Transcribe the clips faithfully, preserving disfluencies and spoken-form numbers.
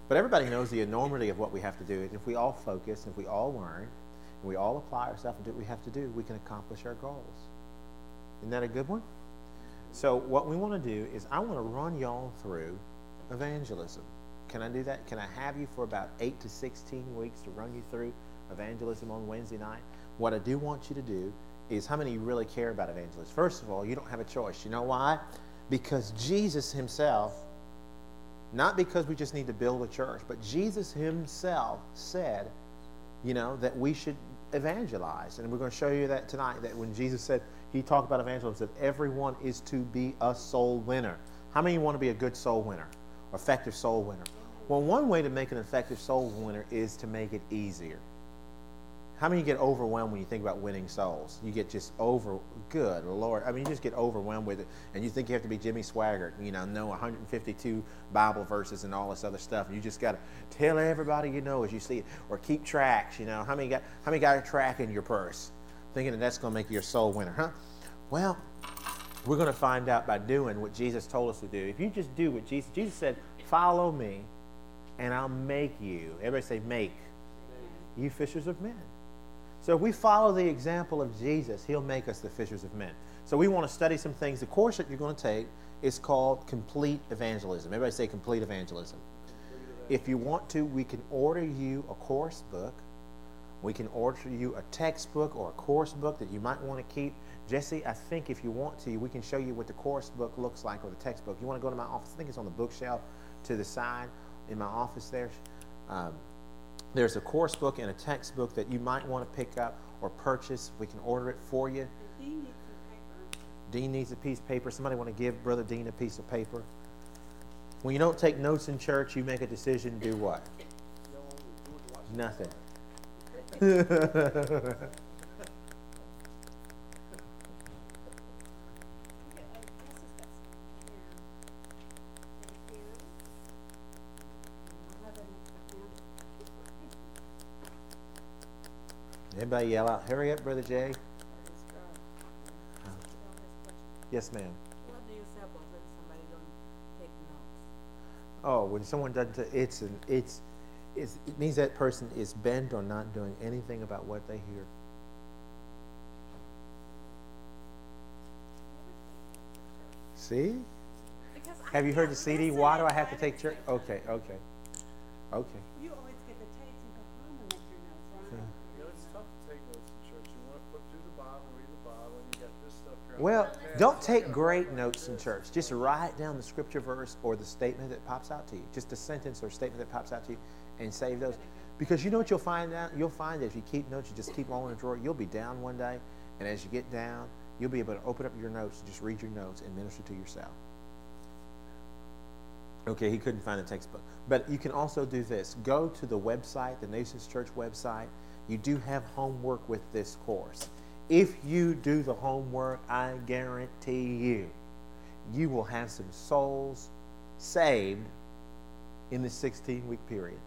But everybody knows the enormity of what we have to do. And if we all focus, if we all learn, and we all apply ourselves and do what we have to do, we can accomplish our goals. Isn't that a good one? So what we want to do is I want to run y'all through evangelism. Can I do that? Can I have you for about eight to sixteen weeks to run you through evangelism on Wednesday night? What I do want you to do is, how many of you really care about evangelism? First of all, you don't have a choice. You know why? Because Jesus himself, not because we just need to build a church, but Jesus himself said, you know, that we should evangelize. And we're going to show you that tonight, that when Jesus said, he talked about evangelism, that everyone is to be a soul winner. How many of you want to be a good soul winner? Effective soul winner? Well, one way to make an effective soul winner is to make it easier. How many of you get overwhelmed when you think about winning souls? You get just over, good Lord. I mean, you just get overwhelmed with it. And you think you have to be Jimmy Swaggart, you know, know one hundred fifty-two Bible verses and all this other stuff. And you just got to tell everybody you know as you see it. Or keep tracks, you know. How many got, how many got a track in your purse? Thinking that that's going to make you a soul winner, huh? Well, we're going to find out by doing what Jesus told us to do. If you just do what Jesus, Jesus said, follow me and I'll make you. Everybody say make. You fishers of men. So if we follow the example of Jesus, he'll make us the fishers of men. So we want to study some things. The course that you're going to take is called Complete Evangelism. Everybody say Complete Evangelism. If you want to, we can order you a course book. We can order you a textbook or a course book that you might want to keep. Jesse, I think if you want to, we can show you what the course book looks like, or the textbook. You want to go to my office? I think it's on the bookshelf to the side in my office there. Um, There's a course book and a textbook that you might want to pick up or purchase. We can order it for you. Dean needs some paper. Dean needs a piece of paper. Somebody want to give Brother Dean a piece of paper? When you don't take notes in church, you make a decision to do what? Nothing. Everybody yell out, hurry up, Brother Jay. Yes, ma'am. What do you say about when somebody don't take notes? Oh, when someone doesn't, t- it's an, it's, it's, it means that person is bent on not doing anything about what they hear. See? Because Have I you heard the can't C D? listen Why do if I have to don't take church? listen. Okay, okay, okay. You always get the tapes and go home and make your notes, right? You know, it's tough to take notes in church. You want to flip through the Bible, read the Bible, and you got this stuff. You're Well, like, "Man, don't I take gotta great write notes in this." church. Just write down the scripture verse or the statement that pops out to you. Just a sentence or statement that pops out to you, and save those. Because you know what you'll find out? You'll find that if you keep notes, you just keep them all in a drawer, you'll be down one day, and as you get down, you'll be able to open up your notes, just read your notes, and minister to yourself. Okay, he couldn't find a textbook. But you can also do this. Go to the website, the Nations Church website. You do have homework with this course. If you do the homework, I guarantee you, you will have some souls saved in the sixteen-week period.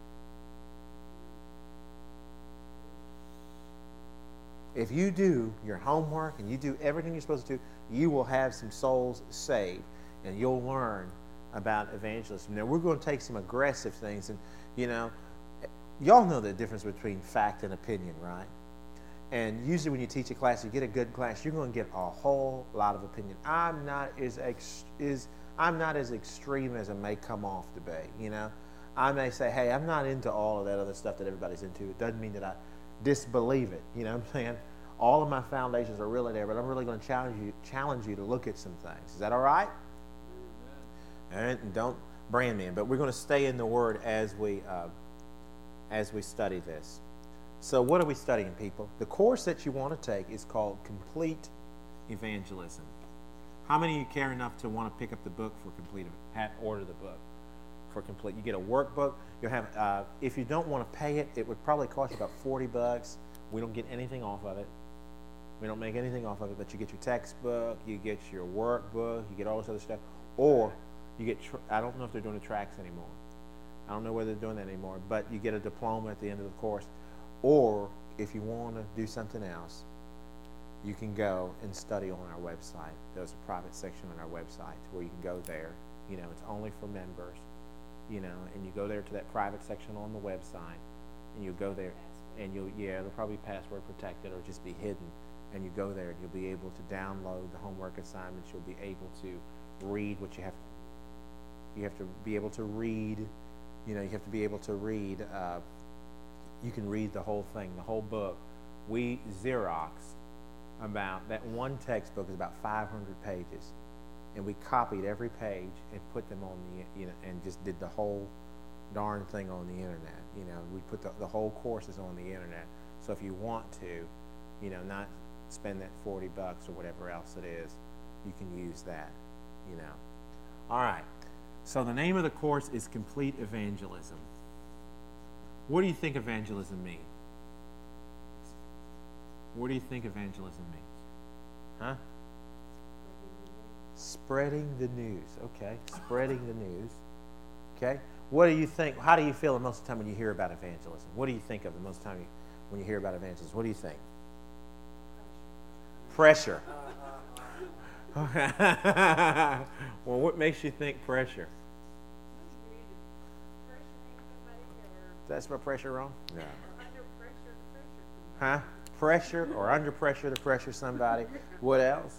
If you do your homework and you do everything you're supposed to do, you will have some souls saved, and you'll learn about evangelism. Now, we're going to take some aggressive things, and, you know, y'all know the difference between fact and opinion, right? And usually when you teach a class, you get a good class, you're going to get a whole lot of opinion. I'm not as ex- is I'm not as extreme as it may come off to be, you know. I may say, hey, I'm not into all of that other stuff that everybody's into. It doesn't mean that I disbelieve it, you know what I'm saying? All of my foundations are really there, but I'm really going to challenge you, challenge you to look at some things. Is that all right? All right, and don't brand me, but we're going to stay in the Word as we uh, as we study this. So what are we studying, people? The course that you want to take is called Complete Evangelism. How many of you care enough to want to pick up the book for complete? Have order the book for complete. You get a workbook. You'll have. Uh, if you don't want to pay it, it would probably cost you about forty bucks. We don't get anything off of it. We don't make anything off of it, but you get your textbook, you get your workbook, you get all this other stuff, or you get, tr- I don't know if they're doing the tracks anymore. I don't know whether they're doing that anymore, but you get a diploma at the end of the course. Or if you want to do something else, you can go and study on our website. There's a private section on our website where you can go there. You know, it's only for members. you know, and you go there to that private section on the website, and you go there, and you'll, yeah, it'll probably be password protected or just be hidden, and you go there and you'll be able to download the homework assignments. You'll be able to read what you have. You have to be able to read, you know, you have to be able to read. Uh, you can read the whole thing, the whole book. We Xerox about that one textbook is about five hundred pages, and we copied every page and put them on the, you know, and just did the whole darn thing on the internet. You know, we put the, the whole courses on the internet. So if you want to, you know, not spend that forty bucks or whatever else it is, you can use that, you know. All right. So the name of the course is Complete Evangelism. What do you think evangelism means? What do you think evangelism means? Huh? Spreading the news. Okay. Spreading the news. Okay. What do you think? How do you feel the most of the time when you hear about evangelism? What do you think of the most of the time you, when you hear about evangelism? What do you think? Pressure. Well, what makes you think pressure? That's my pressure wrong? No. Huh? Pressure or under pressure to pressure somebody. What else?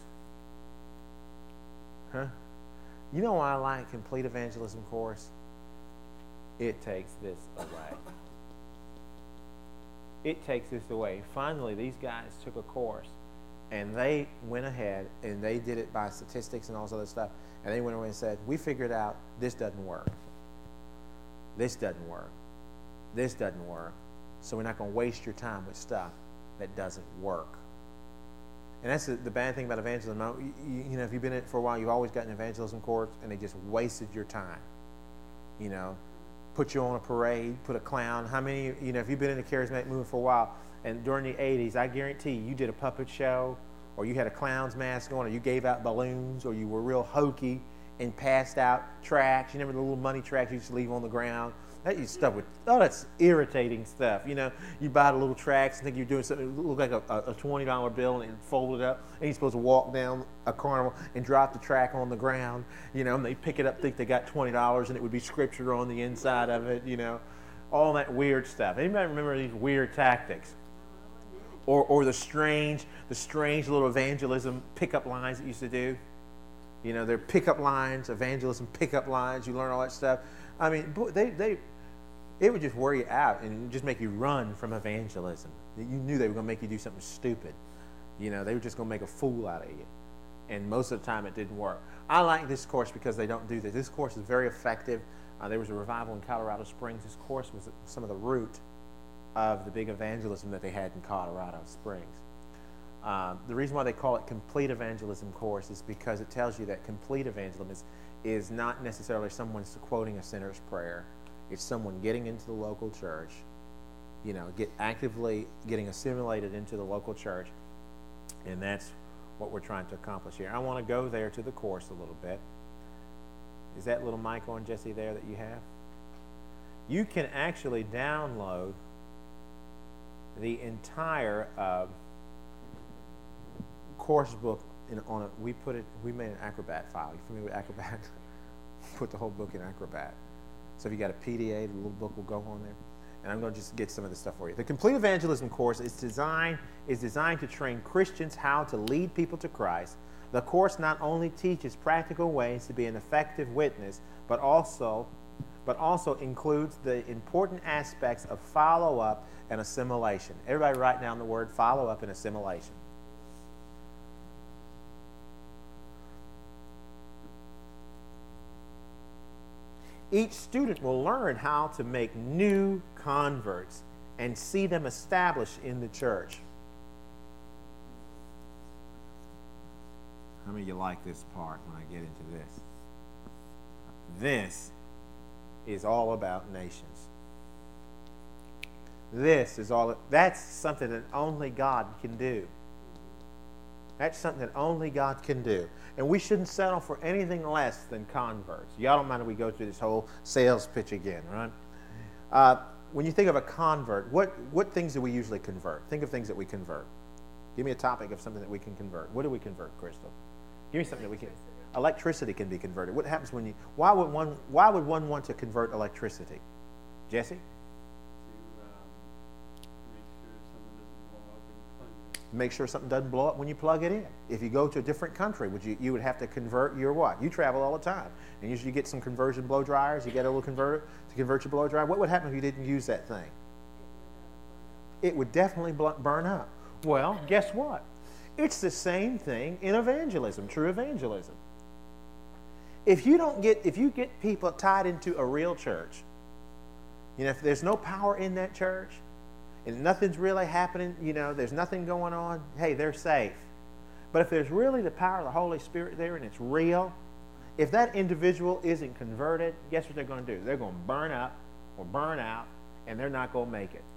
Huh? You know why I like Complete Evangelism course? It takes this away. It takes this away. Finally, these guys took a course and they went ahead and they did it by statistics and all this other stuff. And they went away and said, we figured out this doesn't work. This doesn't work. This doesn't work. So we're not going to waste your time with stuff that doesn't work. And that's the, the bad thing about evangelism. You, you know, if you've been in it for a while, you've always gotten an evangelism course and they just wasted your time. You know, put you on a parade, put a clown. How many, you know, if you've been in the charismatic movement for a while, and during the eighties, I guarantee you, you did a puppet show, or you had a clown's mask on, or you gave out balloons, or you were real hokey and passed out tracts. You remember the little money tracts you used to leave on the ground? That you stuff with, oh, that's irritating stuff. You know, you buy the little tracts and think you're doing something that looked like a, a twenty dollar bill and it folded up, and you're supposed to walk down a carnival and drop the tract on the ground, you know, and they pick it up, think they got twenty dollars, and it would be scripture on the inside of it, you know, all that weird stuff. Anybody remember these weird tactics? Or, or the strange, the strange little evangelism pickup lines that you used to do? You know, they're pickup lines, evangelism pickup lines. You learn all that stuff. I mean, they, they, it would just wear you out and just make you run from evangelism. You knew they were going to make you do something stupid. You know, they were just going to make a fool out of you. And most of the time it didn't work. I like this course because they don't do this. This course is very effective. Uh, there was a revival in Colorado Springs. This course was some of the root of the big evangelism that they had in Colorado Springs. Uh, the reason why they call it Complete Evangelism course is because it tells you that complete evangelism is, is not necessarily someone quoting a sinner's prayer. It's someone getting into the local church, you know, get actively getting assimilated into the local church, and that's what we're trying to accomplish here. I want to go there to the course a little bit. Is that little mic on, Jesse, there that you have? You can actually download the entire uh, course book in, on a, we put it, we made an Acrobat file. You familiar with Acrobat? Put the whole book in Acrobat. So if you got a P D A, the little book will go on there. And I'm going to just get some of this stuff for you. The Complete Evangelism course is designed, is designed to train Christians how to lead people to Christ. The course not only teaches practical ways to be an effective witness, but also, but also includes the important aspects of follow-up and assimilation. Everybody write down the word follow-up and assimilation. Each student will learn how to make new converts and see them established in the church. How many of you like this part when I get into this? This is all about nations. This is all, that's something that only God can do. That's something that only God can do. And we shouldn't settle for anything less than converts. Y'all don't mind if we go through this whole sales pitch again, right? Uh, when you think of a convert, what, what things do we usually convert? Think of things that we convert. Give me a topic of something that we can convert. What do we convert, Crystal? Give me something that we can. Electricity can be converted. What happens when you, why would one, why would one want to convert electricity? Jesse? To um, make sure something doesn't blow up when you plug it in. Make sure something doesn't blow up when you plug it in. If you go to a different country, would you, you would have to convert your what? You travel all the time. And usually you get some conversion blow dryers. You get a little converter to convert your blow dryer. What would happen if you didn't use that thing? It would definitely burn up. Well, guess what? It's the same thing in evangelism, true evangelism. If you don't get, if you get people tied into a real church, you know, if there's no power in that church and nothing's really happening, you know, there's nothing going on, hey, they're safe. But if there's really the power of the Holy Spirit there and it's real, if that individual isn't converted, guess what they're going to do? They're going to burn up or burn out, and they're not going to make it.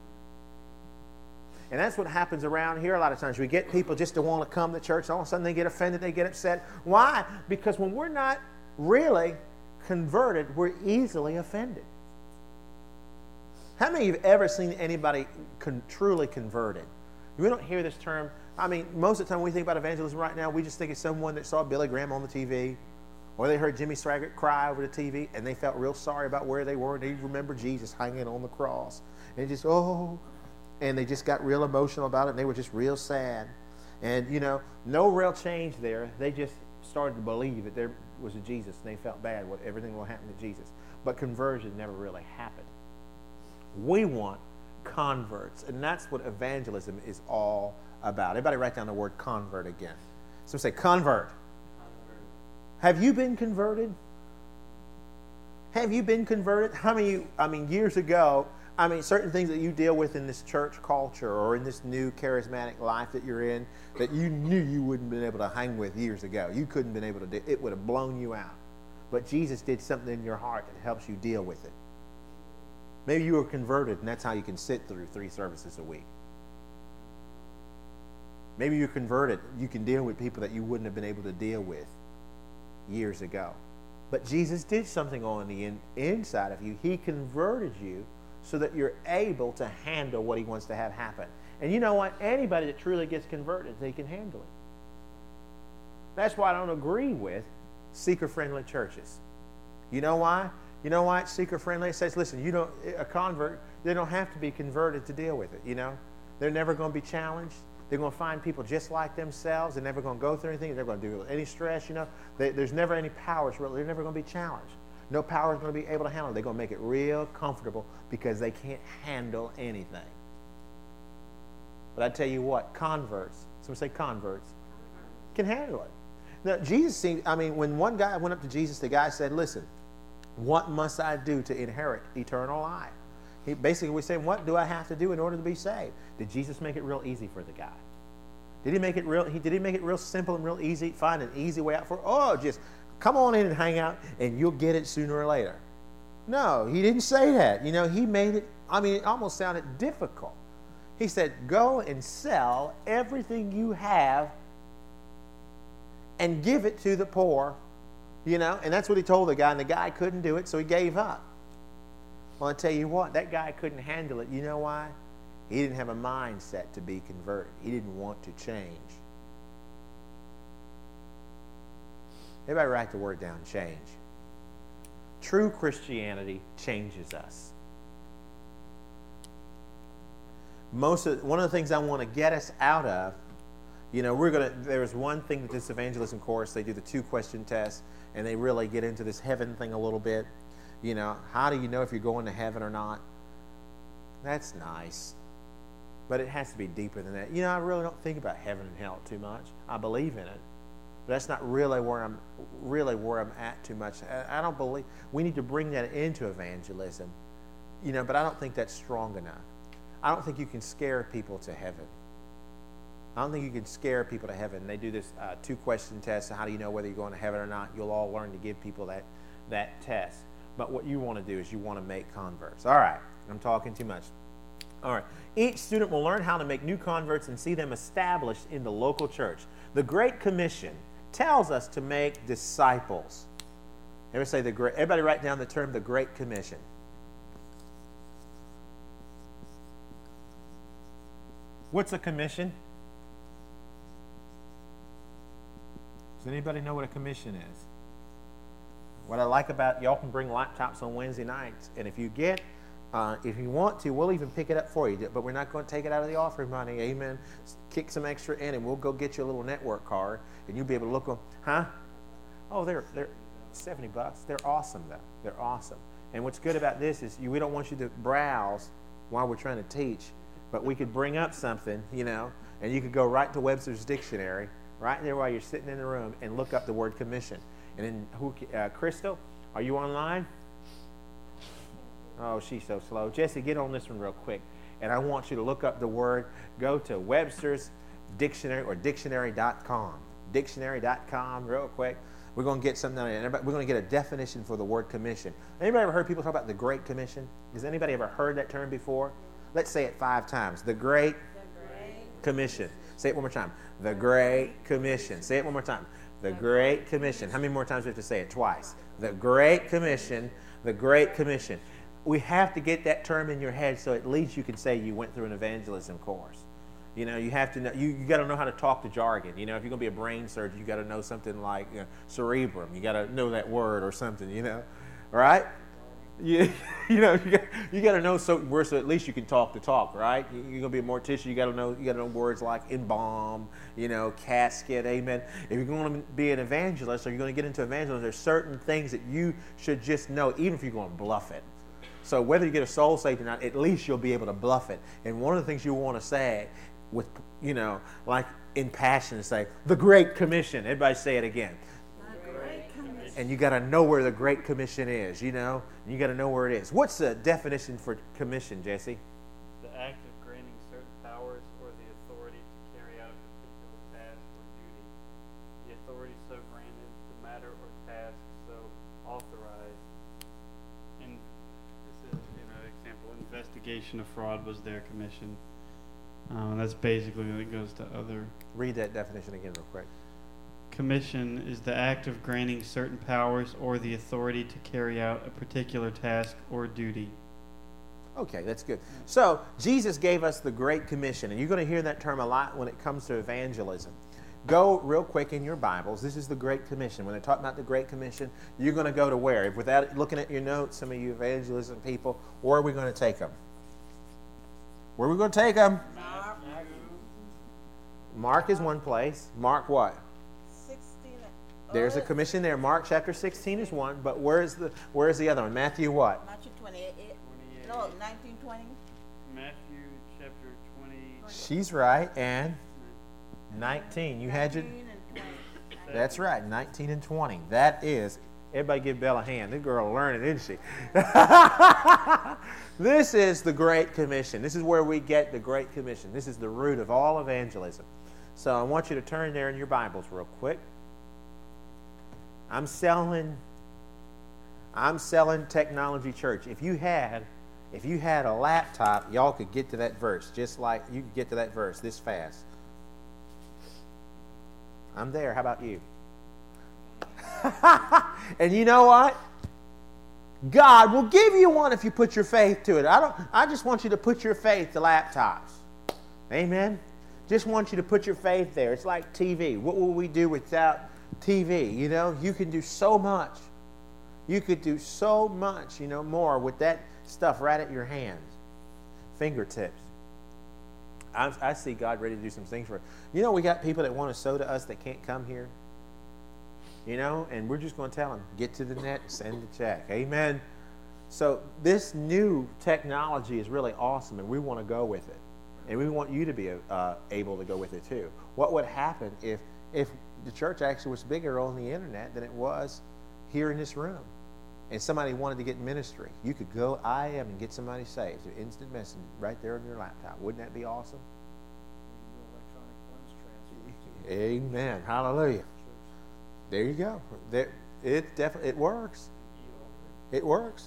And that's what happens around here a lot of times. We get people just to want to come to church. All of a sudden they get offended. They get upset. Why? Because when we're not really converted, we're easily offended. How many of you have ever seen anybody con- truly converted? We don't hear this term. I mean, most of the time when we think about evangelism right now, we just think of someone that saw Billy Graham on the T V, or they heard Jimmy Swaggart cry over the T V, and they felt real sorry about where they were, and they remember Jesus hanging on the cross. And just, oh... And they just got real emotional about it, and they were just real sad. And, you know, no real change there. They just started to believe that there was a Jesus, and they felt bad what everything will happen to Jesus. But conversion never really happened. We want converts, and that's what evangelism is all about. Everybody write down the word convert again. So say convert. Convert. Have you been converted? Have you been converted? How many of you, I mean, years ago, I mean, certain things that you deal with in this church culture or in this new charismatic life that you're in that you knew you wouldn't have been able to hang with years ago. You couldn't have been able to do. It would have blown you out. But Jesus did something in your heart that helps you deal with it. Maybe you were converted, and that's how you can sit through three services a week. Maybe you're converted. You can deal with people that you wouldn't have been able to deal with years ago. But Jesus did something on the in, inside of you. He converted you so that you're able to handle what he wants to have happen. And you know what? Anybody that truly gets converted, they can handle it. That's why I don't agree with seeker-friendly churches. You know why? You know why it's seeker-friendly? It says, listen, you don't, a convert, they don't have to be converted to deal with it, you know? They're never going to be challenged. They're going to find people just like themselves. They're never going to go through anything. They're never going to deal with any stress, you know? They, there's never any powers. They're never going to be challenged. No power is going to be able to handle it. They're going to make it real comfortable because they can't handle anything. But I tell you what, converts, someone say converts, can handle it. Now, Jesus seemed, I mean, when one guy went up to Jesus, the guy said, listen, what must I do to inherit eternal life? He basically was saying, what do I have to do in order to be saved? Did Jesus make it real easy for the guy? Did he make it real, he, did he make it real simple and real easy, find an easy way out for, oh, just come on in and hang out, and you'll get it sooner or later? No, he didn't say that. You know, he made it, I mean, it almost sounded difficult. He said, go and sell everything you have and give it to the poor, you know, and that's what he told the guy, and the guy couldn't do it, so he gave up. Well, I tell you what, that guy couldn't handle it. You know why? He didn't have a mindset to be converted. He didn't want to change. Everybody write the word down, change. True Christianity changes us. Most of, one of the things I want to get us out of, you know, we're going to, there's one thing that this evangelism course, they do the two question test, and they really get into this heaven thing a little bit. You know, how do you know if you're going to heaven or not? That's nice. But it has to be deeper than that. You know, I really don't think about heaven and hell too much. I believe in it. But that's not really where I'm really where I'm at too much. I, I don't believe we need to bring that into evangelism. You know, but I don't think that's strong enough. I don't think you can scare people to heaven. I don't think you can scare people to heaven. They do this uh, two-question test. How do you know whether you're going to heaven or not? You'll all learn to give people that, that test. But what you want to do is you want to make converts. All right. I'm talking too much. All right. Each student will learn how to make new converts and see them established in the local church. The Great Commission tells us to make disciples. Everybody say the great, everybody write down the term the Great Commission. What's a commission? Does anybody know what a commission is? What I like about, y'all can bring laptops on Wednesday nights, and if you get, uh, if you want to, we'll even pick it up for you, but we're not going to take it out of the offering money, amen. Kick some extra in, and we'll go get you a little network card, and you'll be able to look on, huh? Oh, they're, they're seventy bucks. They're awesome, though. They're awesome. And what's good about this is you, we don't want you to browse while we're trying to teach, but we could bring up something, you know, and you could go right to Webster's Dictionary, right there while you're sitting in the room, and look up the word commission. And then, who? Uh, Crystal, are you online? Oh, she's so slow. Jesse, get on this one real quick. And I want you to look up the word. Go to Webster's Dictionary or dictionary dot com. dictionary dot com, real quick. We're going to get something on it. We're going to get a definition for the word commission. Anybody ever heard people talk about the Great Commission? Has anybody ever heard that term before? Let's say it five times. The Great, the Great Commission. Say it one more time. The Great Commission. Say it one more time. The Great Commission. How many more times do we have to say it? Twice. The Great Commission. The Great Commission. We have to get that term in your head so at least you can say you went through an evangelism course. You know, you have to know, you, you got to know how to talk to jargon. You know, if you're going to be a brain surgeon, you got to know something like, you know, cerebrum. You got to know that word or something, you know. Right? You, you know, you got, you got to know so where so at least you can talk the talk, right? You're going to be a mortician, you got to know you got to know words like embalm, you know, casket, amen. If you're going to be an evangelist or you're going to get into evangelism, there's certain things that you should just know, even if you're going to bluff it. So whether you get a soul saved or not, at least you'll be able to bluff it. And one of the things you want to say with, you know, like in passion, say, the Great Commission. Everybody say it again. The Great Commission. And you got to know where the Great Commission is, you know. You got to know where it is. What's the definition for commission, Jesse? The act of granting certain powers or the authority to carry out a particular task or duty. The authority so granted, the matter or task so authorized. And this is, you know, example, investigation of fraud was their commission. Um, that's basically when it goes to other. Read that definition again real quick. Commission is the act of granting certain powers or the authority to carry out a particular task or duty. Okay, that's good. So Jesus gave us the Great Commission, and you're going to hear that term a lot when it comes to evangelism. Go real quick in your Bibles. This is the Great Commission. When they talk about the Great Commission, you're going to go to where? If without looking at your notes, some of you evangelism people, where are we going to take them? Where are we going to take them? Mark. Mark is one place. Mark what? sixteen. There's a oh, commission there. Mark chapter sixteen is one, but where's the where's the other one? Matthew what? Matthew twenty-eight. twenty-eight. No, nineteen twenty. Matthew chapter twenty. She's right. And nineteen. You had your... nineteen and twenty. That's right, nineteen and twenty. That is, everybody give Bella a hand. This girl learning, isn't she? This is the Great Commission. This is where we get the Great Commission. This is the root of all evangelism. So I want you to turn there in your Bibles real quick. I'm selling, I'm selling Technology Church. If you had, if you had a laptop, y'all could get to that verse, just like you could get to that verse this fast. I'm there. How about you? And you know what? God will give you one if you put your faith to it. I don't. I just want you to put your faith to laptops. Amen. Just want you to put your faith there. It's like T V. What will we do without T V? You know, you can do so much. You could do so much, you know, more with that stuff right at your hands, fingertips. I, I see God ready to do some things for us. You know, we got people that want to sow to us that can't come here. You know, and we're just going to tell them, get to the net, send the check. Amen. So this new technology is really awesome, and we want to go with it. And we want you to be uh, able to go with it too. What would happen if, if the church actually was bigger on the internet than it was here in this room? And somebody wanted to get ministry. You could go I am and get somebody saved through instant messaging right there on your laptop. Wouldn't that be awesome? Electronic funds transfer. Amen. Hallelujah. There you go. There, it definitely it works. It works.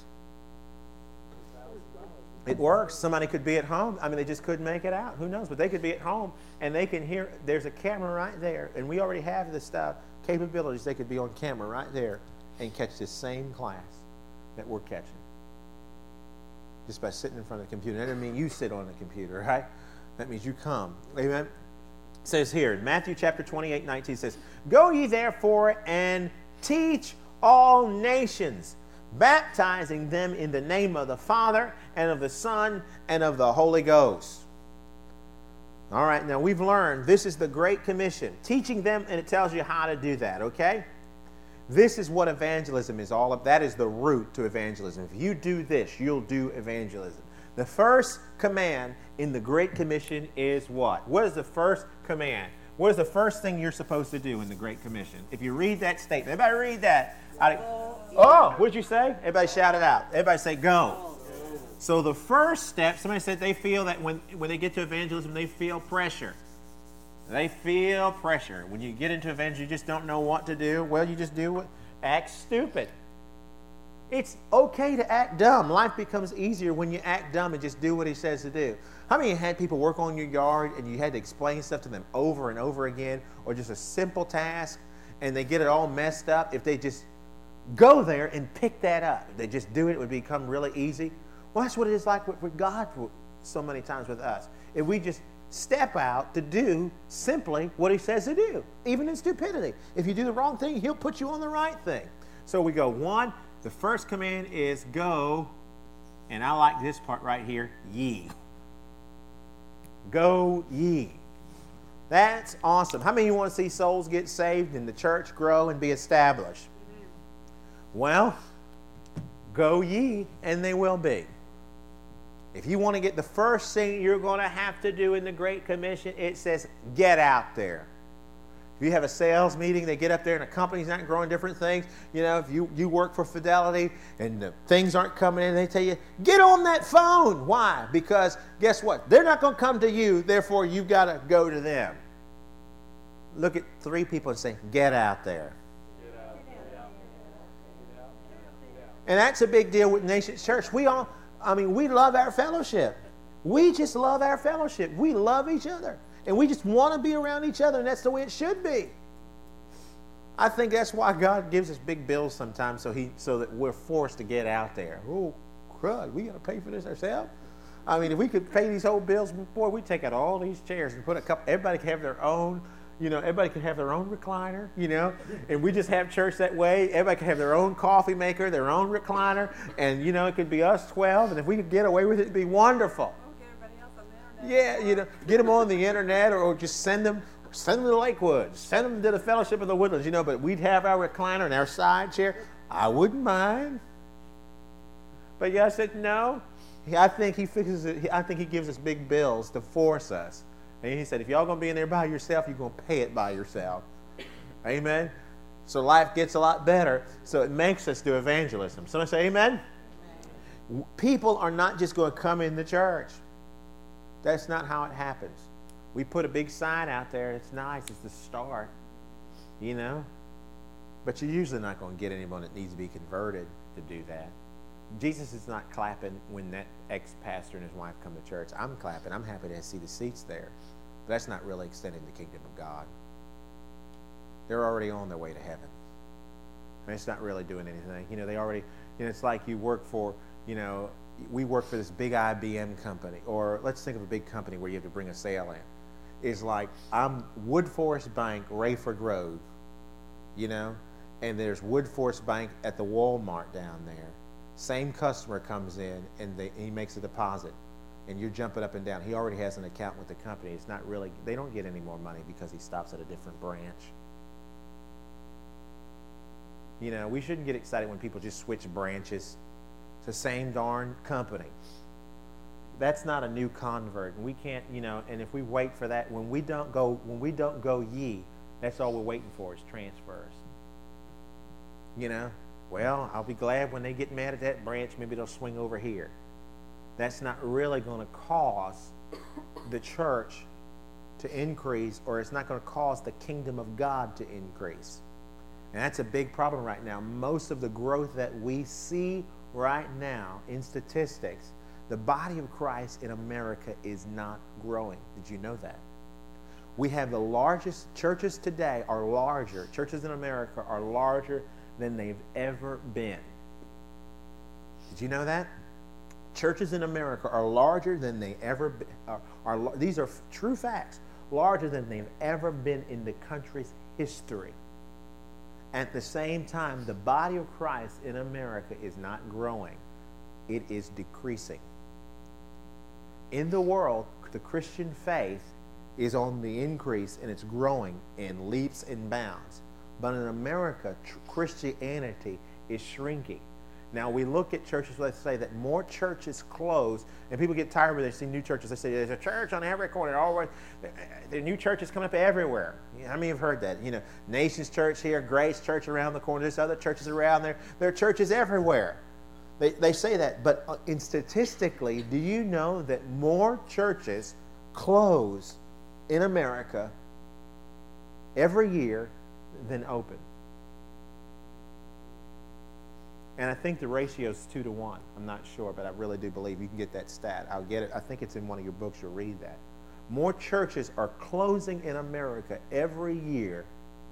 It works. Somebody could be at home. I mean, they just couldn't make it out. Who knows? But they could be at home and they can hear. There's a camera right there, and we already have the stuff capabilities. They could be on camera right there and catch this same class that we're catching just by sitting in front of the computer. That doesn't mean you sit on the computer, right? That means you come. Amen. says here in Matthew chapter twenty-eight, nineteen says, "Go ye therefore and teach all nations, baptizing them in the name of the Father and of the Son and of the Holy Ghost." All right, now we've learned this is the Great Commission, teaching them, and it tells you how to do that, okay? This is what evangelism is all about. That is the root to evangelism. If you do this, you'll do evangelism. The first command in the Great Commission is what? What is the first command? What is the first thing you're supposed to do in the Great Commission? If you read that statement, everybody read that. I, oh, what'd you say? Everybody shout it out. Everybody say go. So the first step, somebody said they feel that when, when they get to evangelism, they feel pressure. They feel pressure. When you get into evangelism, you just don't know what to do. Well, you just do what? Act stupid. It's okay to act dumb. Life becomes easier when you act dumb and just do what he says to do. How many of you had people work on your yard and you had to explain stuff to them over and over again, or just a simple task, and they get it all messed up? If they just go there and pick that up, if they just do it, it would become really easy. Well, that's what it is like with, with God so many times with us. If we just step out to do simply what he says to do, even in stupidity. If you do the wrong thing, he'll put you on the right thing. So we go, one, the first command is go, and I like this part right here, ye. Go ye. That's awesome. How many of you want to see souls get saved and the church grow and be established? Well, go ye, and they will be. If you want to get the first thing you're going to have to do in the Great Commission, it says get out there. If you have a sales meeting, they get up there and a company's not growing different things. You know, if you, you work for Fidelity and the things aren't coming in, they tell you, get on that phone. Why? Because guess what? They're not going to come to you, therefore you've got to go to them. Look at three people and say, get out there. Get out, get out, get out, get out, get out. And that's a big deal with Nations Church. We all, I mean, we love our fellowship. We just love our fellowship. We love each other. And we just want to be around each other, and that's the way it should be. I think that's why God gives us big bills sometimes, so he, so that we're forced to get out there. Oh, crud, we got to pay for this ourselves? I mean, if we could pay these whole bills, boy, we'd take out all these chairs and put a couple, everybody could have their own, you know, everybody could have their own recliner, you know, and we just have church that way. Everybody could have their own coffee maker, their own recliner, and, you know, it could be us twelve, and if we could get away with it, it'd be wonderful. Yeah, you know, get them on the internet, or, or just send them, send them to Lakewood, send them to the Fellowship of the Woodlands, you know, but we'd have our recliner and our side chair. I wouldn't mind. But yeah, I said, no, I think he fixes it. I think he gives us big bills to force us. And he said, if y'all going to be in there by yourself, you're going to pay it by yourself. Amen? So life gets a lot better. So it makes us do evangelism. Somebody say amen? Amen. People are not just going to come in the church. That's not how it happens. We put a big sign out there. It's nice. It's the start, you know. But you're usually not going to get anyone that needs to be converted to do that. Jesus is not clapping when that ex-pastor and his wife come to church. I'm clapping. I'm happy to see the seats there. But that's not really extending the kingdom of God. They're already on their way to heaven. I mean, it's not really doing anything. You know, they already, you know, it's like you work for, you know, we work for this big I B M company, or let's think of a big company where you have to bring a sale in. It's like I'm Woodforest Bank, Rayford Road, you know, and there's Woodforest Bank at the Walmart down there. Same customer comes in and they, he makes a deposit, and you're jumping up and down. He already has an account with the company. It's not really, they don't get any more money because he stops at a different branch. You know, we shouldn't get excited when people just switch branches. It's the same darn company. That's not a new convert. And we can't, you know, and if we wait for that, when we don't go, when we don't go ye, that's all we're waiting for is transfers. You know, well, I'll be glad when they get mad at that branch, maybe they'll swing over here. That's not really going to cause the church to increase, or it's not going to cause the kingdom of God to increase. And that's a big problem right now. Most of the growth that we see right now in statistics, the body of Christ in America is not growing. Did you know that? We have the largest churches today are larger. Churches in America are larger than they've ever been. Did you know that? Churches in America are larger than they ever been. Are, are, these are true facts. larger than they've ever been in the country's history. At the same time, the body of Christ in America is not growing. It is decreasing. In the world, the Christian faith is on the increase and it's growing in leaps and bounds. But in America, tr- Christianity is shrinking. Now, we look at churches, let's say that more churches close, and people get tired when they see new churches. They say, there's a church on every corner. Always, the new churches come up everywhere. How many have heard that? You know, Nations Church here, Grace Church around the corner, there's other churches around there. There are churches everywhere. They, they say that, but in statistically, do you know that more churches close in America every year than open? And I think the ratio is two to one. I'm not sure, but I really do believe you can get that stat. I'll get it. I think it's in one of your books. You'll read that. More churches are closing in America every year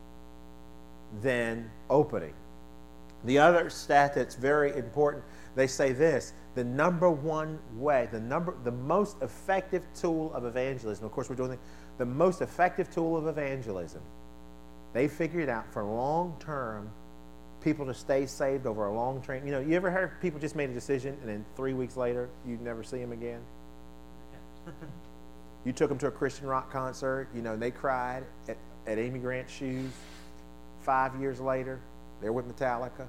than opening. The other stat that's very important, they say this: the number one way, the number, the most effective tool of evangelism. Of course, we're doing the, the most effective tool of evangelism. They figured out for long term. People to stay saved over a long train. You know, you ever heard people just made a decision and then three weeks later you never see them again? You took them to a Christian rock concert, you know, and they cried at, at Amy Grant's shoes. Five years later, they're with Metallica.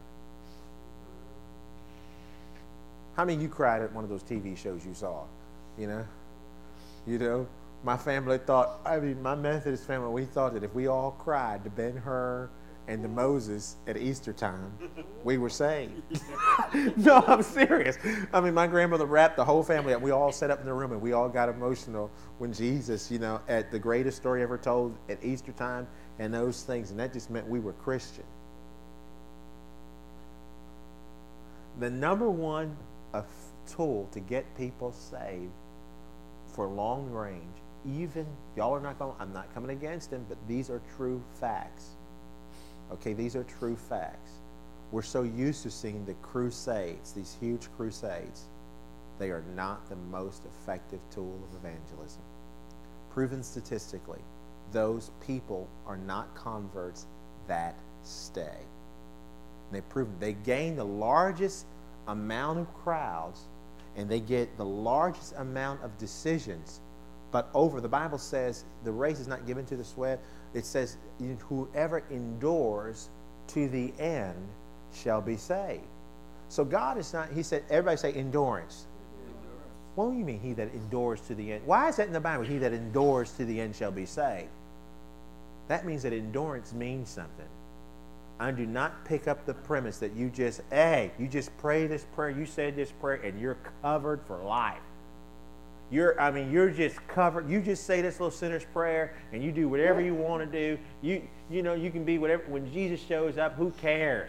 How many of you cried at one of those T V shows you saw? You know? You know? My family thought, I mean, my Methodist family, we thought that if we all cried to Ben-Hur and to Moses at Easter time, we were saved. No, I'm serious. I mean, my grandmother wrapped the whole family up. We all sat up in the room and we all got emotional when Jesus, you know, at the greatest story ever told at Easter time and those things. And that just meant we were Christian. The number one uh, tool to get people saved for long range, even, y'all are not going, I'm not coming against them, but these are true facts. Okay, these are true facts. We're so used to seeing the crusades, these huge crusades. They are not the most effective tool of evangelism. Proven statistically, those people are not converts that stay. And they've proven they gain the largest amount of crowds and they get the largest amount of decisions. But over, the Bible says the race is not given to the swift. It says, whoever endures to the end shall be saved. So God is not, he said, everybody say endurance. Endurance. What do you mean he that endures to the end? Why is that in the Bible? He that endures to the end shall be saved. That means that endurance means something. I do not pick up the premise that you just, hey, you just pray this prayer, you said this prayer, and you're covered for life. You're, I mean, you're just covered. You just say this little sinner's prayer, and you do whatever you want to do. You, you know, you can be whatever. When Jesus shows up, who cares?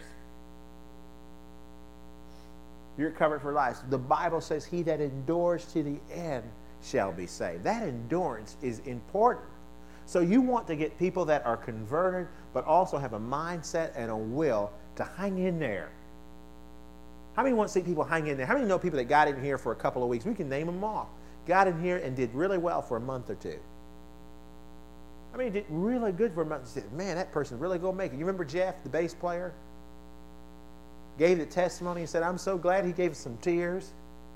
You're covered for life. The Bible says, "He that endures to the end shall be saved." That endurance is important. So you want to get people that are converted, but also have a mindset and a will to hang in there. How many want to see people hang in there? How many know people that got in here for a couple of weeks? We can name them off. Got in here and did really well for a month or two. I mean, did really good for a month. Said, man, that person really going to make it. You remember Jeff, the bass player? Gave the testimony and said, I'm so glad. He gave us some tears.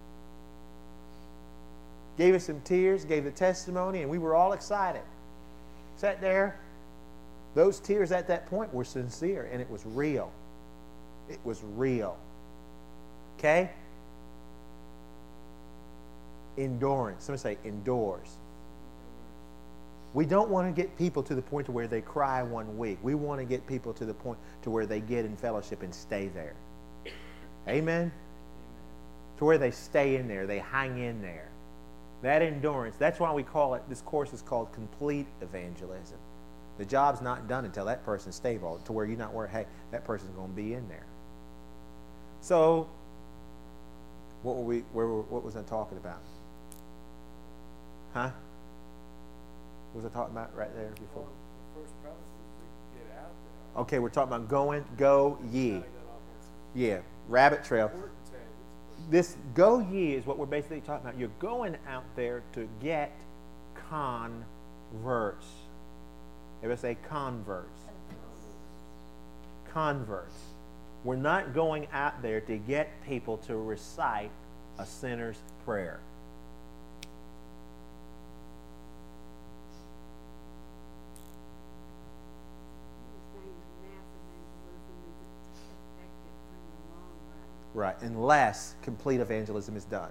Gave us some tears, gave the testimony, and we were all excited. Sat there. Those tears at that point were sincere, and it was real. It was real. Okay? Endurance. Somebody say endures. We don't want to get people to the point to where they cry one week. We want to get people to the point to where they get in fellowship and stay there. Amen? To where they stay in there. They hang in there. That endurance. That's why we call it, this course is called complete evangelism. The job's not done until that person's stable, to where you're not worried, hey, that person's going to be in there. So, what were we, where were, what was I talking about? Huh? What was I talking about right there before? Well, the first premise is to get out there. Okay, we're talking about going, go ye. Yeah, rabbit trail. This go ye is what we're basically talking about. You're going out there to get converted. Everybody say converts. Converts. We're not going out there to get people to recite a sinner's prayer. Right, unless complete evangelism is done.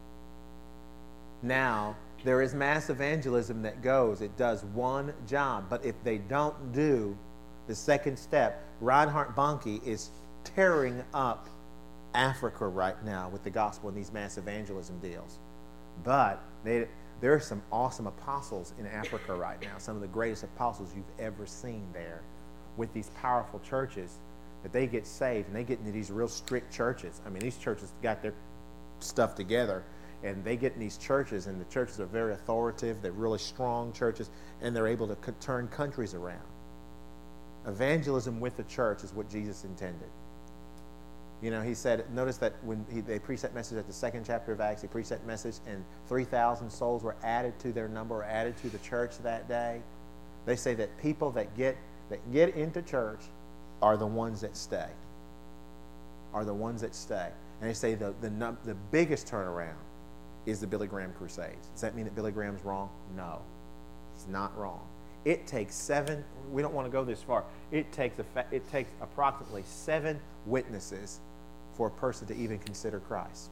Now, there is mass evangelism that goes. It does one job. But if they don't do the second step, Reinhard Bonnke is tearing up Africa right now with the gospel and these mass evangelism deals. But they, there are some awesome apostles in Africa right now, some of the greatest apostles you've ever seen there, with these powerful churches that they get saved and they get into these real strict churches. I mean, these churches got their stuff together, and they get in these churches, and the churches are very authoritative. They're really strong churches, and they're able to co- turn countries around. Evangelism with the church is what Jesus intended. You know, he said, notice that when he, they preached that message at the second chapter of Acts, he preached that message, and three thousand souls were added to their number, or added to the church that day. They say that people that get that get into church are the ones that stay. Are the ones that stay. And they say the, the, the biggest turnaround is the Billy Graham Crusades. Does that mean that Billy Graham's wrong? No. He's not wrong. It takes seven, we don't want to go this far, it takes, a, it takes approximately seven witnesses for a person to even consider Christ.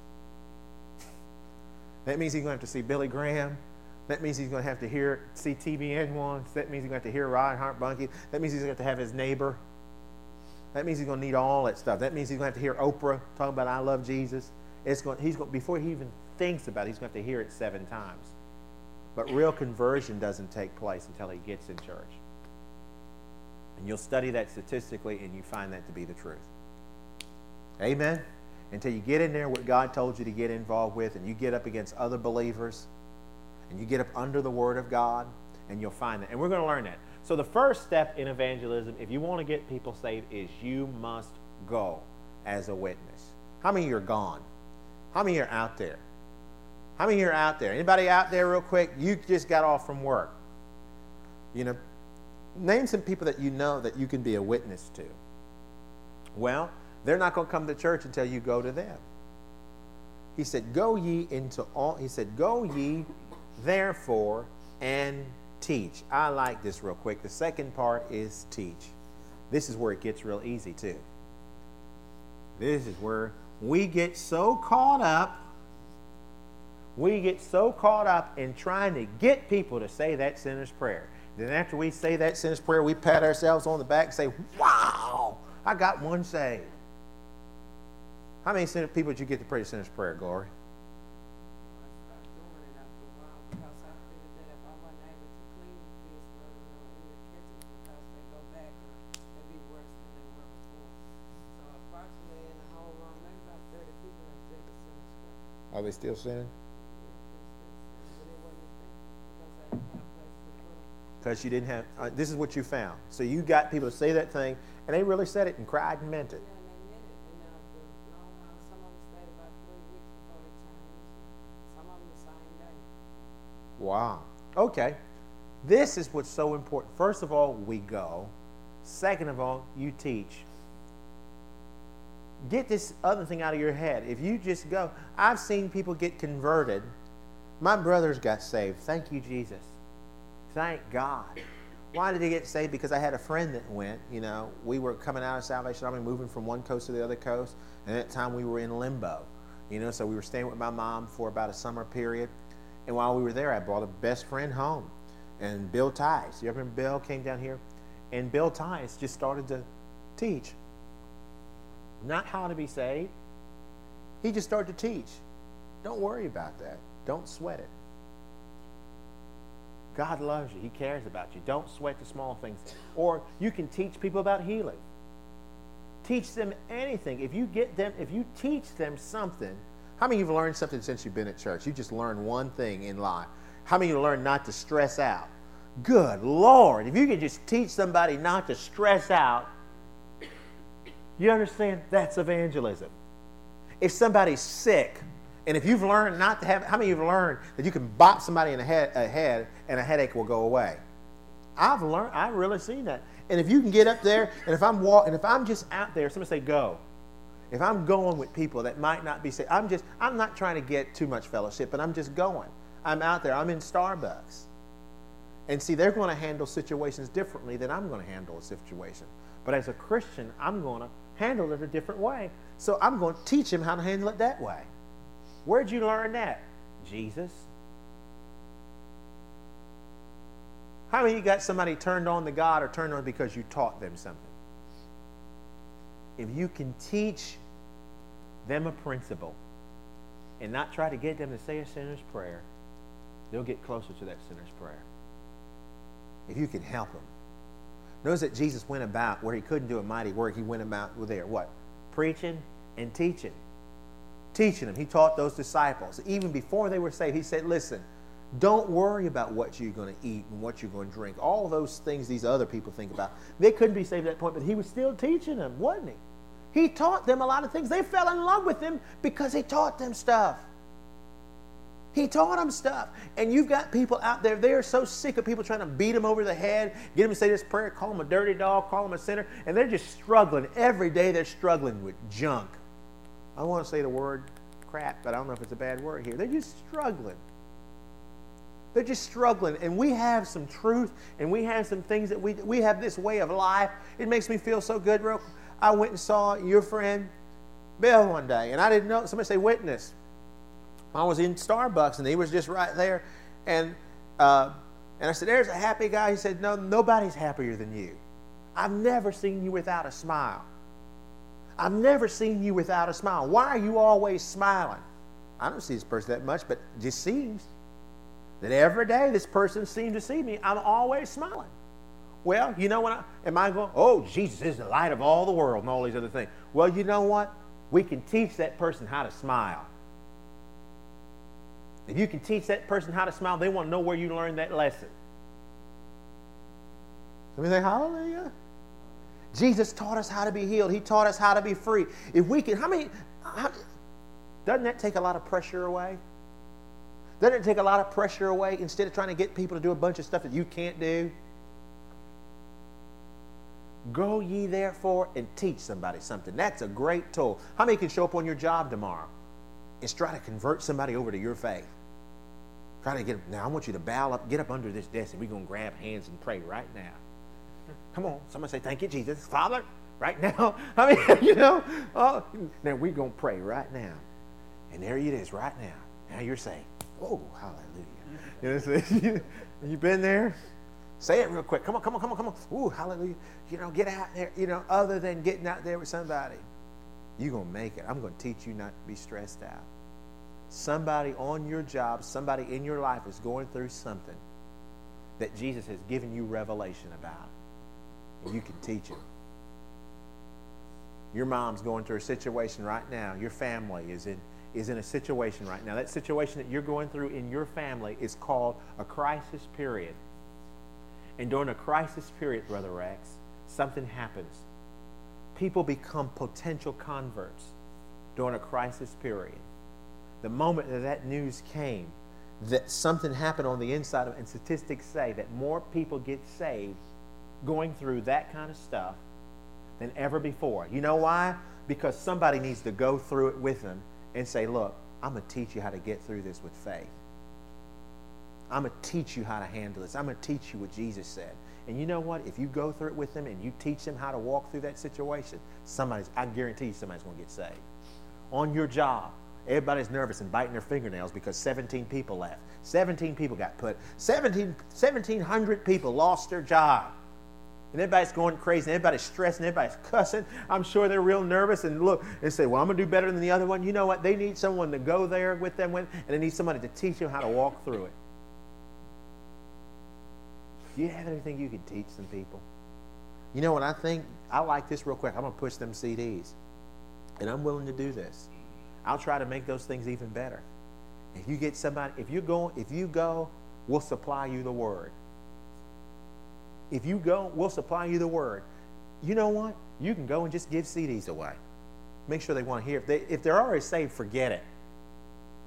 That means he's going to have to see Billy Graham. That means he's going to have to hear, see T B N once. That means he's going to have to hear Reinhard Bonnke. That means he's going to have to have his neighbor. That means he's going to need all that stuff. That means he's going to have to hear Oprah talking about I love Jesus. It's going, he's going, before he even thinks about it, he's going to have to hear it seven times. But real conversion doesn't take place until he gets in church. And you'll study that statistically, and you find that to be the truth. Amen? Until you get in there what God told you to get involved with, and you get up against other believers, and you get up under the Word of God, and you'll find that. And we're going to learn that. So the first step in evangelism, if you want to get people saved, is you must go as a witness. How many of you are gone? How many of you are out there? How many of you are out there? Anybody out there real quick? You just got off from work. You know, name some people that you know that you can be a witness to. Well, they're not going to come to church until you go to them. He said, go ye into all, he said, go ye therefore and teach. I like this real quick. The second part is teach. This is where it gets real easy too. This is where we get so caught up, we get so caught up in trying to get people to say that sinner's prayer. Then after we say that sinner's prayer, we pat ourselves on the back and say, wow, I got one saved. How many sinner people did you get to pray the sinner's prayer, Glory? Are they still sinning? Because you didn't have, uh, this is what you found. So you got people to say that thing, and they really said it and cried and meant it. Wow. Okay. This is what's so important. First of all, we go. Second of all, you teach. Get this other thing out of your head. If you just go, I've seen people get converted. My brothers got saved. Thank you, Jesus. Thank God. Why did he get saved? Because I had a friend that went. You know, we were coming out of Salvation Army, moving from one coast to the other coast. And at that time, we were in limbo. You know, so we were staying with my mom for about a summer period. And while we were there, I brought a best friend home. And Bill Tice. You remember Bill came down here? And Bill Tice just started to teach. Not how to be saved. He just started to teach. Don't worry about that. Don't sweat it. God loves you. He cares about you. Don't sweat the small things. Or you can teach people about healing. Teach them anything. If you get them, if you teach them something, how many of you have learned something since you've been at church? You just learned one thing in life. How many of you learned not to stress out? Good Lord. If you could just teach somebody not to stress out, you understand? That's evangelism. If somebody's sick And if you've learned not to have, how many of you have learned that you can bop somebody in the head, a head and a headache will go away? I've learned, I've really seen that. And if you can get up there, and if I'm walking, if I'm just out there, somebody say go. If I'm going with people that might not be safe, I'm just, I'm not trying to get too much fellowship, but I'm just going. I'm out there, I'm in Starbucks. And see, they're going to handle situations differently than I'm going to handle a situation. But as a Christian, I'm going to handle it a different way. So I'm going to teach him how to handle it that way. Where'd you learn that? Jesus. How many of you got somebody turned on to God or turned on because you taught them something? If you can teach them a principle and not try to get them to say a sinner's prayer, they'll get closer to that sinner's prayer. If you can help them. Notice that Jesus went about where he couldn't do a mighty work. He went about with there, what? Preaching and teaching. Teaching them. He taught those disciples. Even before they were saved, he said, listen, don't worry about what you're going to eat and what you're going to drink. All those things these other people think about. They couldn't be saved at that point, but he was still teaching them, wasn't he? He taught them a lot of things. They fell in love with him because he taught them stuff. He taught them stuff. And you've got people out there, they are so sick of people trying to beat them over the head, get them to say this prayer, call them a dirty dog, call them a sinner, and they're just struggling. Every day they're struggling with junk. I don't want to say the word crap, but I don't know if it's a bad word here. They're just struggling. They're just struggling. And we have some truth, and we have some things that we, we have this way of life. It makes me feel so good. Real, I went and saw your friend Bill one day, and I didn't know. Somebody say witness. I was in Starbucks, and he was just right there. And, uh, and I said, there's a happy guy. He said, no, nobody's happier than you. I've never seen you without a smile. I've never seen you without a smile. Why are you always smiling? I don't see this person that much, but it just seems that every day this person seems to see me, I'm always smiling. Well, you know what? I, am I going, oh, Jesus is the light of all the world and all these other things. Well, you know what? We can teach that person how to smile. If you can teach that person how to smile, they want to know where you learned that lesson. Let me say hallelujah. Jesus taught us how to be healed. He taught us how to be free. If we can, how many, how, doesn't that take a lot of pressure away? Doesn't it take a lot of pressure away instead of trying to get people to do a bunch of stuff that you can't do? Go ye therefore and teach somebody something. That's a great tool. How many can show up on your job tomorrow and try to convert somebody over to your faith? Try to get them. Now I want you to bow up, get up under this desk, and we're going to grab hands and pray right now. Come on, somebody say, thank you, Jesus. Father, right now. I mean, you know, oh, now we're going to pray right now. And there it is right now. Now you're saying, oh, hallelujah. You know what I'm saying? You been there? Say it real quick. Come on, come on, come on, come on. Ooh, hallelujah. You know, get out there. You know, other than getting out there with somebody, you're going to make it. I'm going to teach you not to be stressed out. Somebody on your job, somebody in your life is going through something that Jesus has given you revelation about. And you can teach them. Your mom's going through a situation right now. Your family is in, is in a situation right now. That situation that you're going through in your family is called a crisis period. And during a crisis period, Brother Rex, something happens. People become potential converts during a crisis period. The moment that that news came, that something happened on the inside of it, and statistics say that more people get saved going through that kind of stuff than ever before. You know why? Because somebody needs to go through it with them and say, look, I'm going to teach you how to get through this with faith. I'm going to teach you how to handle this. I'm going to teach you what Jesus said. And you know what? If you go through it with them and you teach them how to walk through that situation, somebody's, I guarantee you somebody's going to get saved. On your job, everybody's nervous and biting their fingernails because seventeen people left. seventeen people got put. seventeen, seventeen hundred people lost their job. And everybody's going crazy, and everybody's stressing, everybody's cussing. I'm sure they're real nervous and look and say, well, I'm going to do better than the other one. You know what? They need someone to go there with them, with, and they need somebody to teach them how to walk through it. Do you have anything you can teach some people? You know what I think? I like this real quick. I'm going to push them C Ds. And I'm willing to do this. I'll try to make those things even better. If you get somebody, if you go, if you go, we'll supply you the word. If you go, we'll supply you the word. You know what? You can go and just give C Ds away. Make sure they want to hear. If, they, if they're already saved, forget it.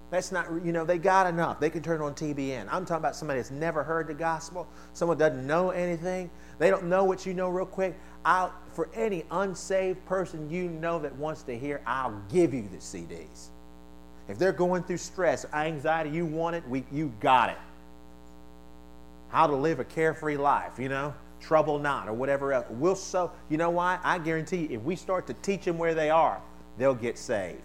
That's not, you know, they got enough. They can turn on T B N. I'm talking about somebody that's never heard the gospel, someone doesn't know anything. They don't know what you know real quick. I'll, for any unsaved person you know that wants to hear, I'll give you the C Ds. If they're going through stress, anxiety, you want it, we, you got it. How to live a carefree life, you know, trouble not, or whatever else. We'll so, you know why? I guarantee you, if we start to teach them where they are, they'll get saved.